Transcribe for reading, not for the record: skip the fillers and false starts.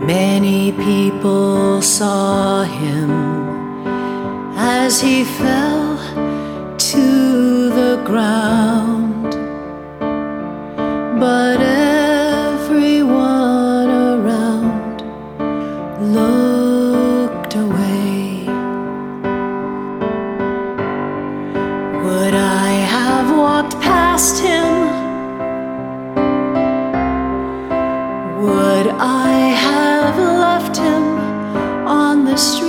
Many people saw him as he fell to the ground, but everyone around looked away. Would I have walked past him? Would I have left him on the street?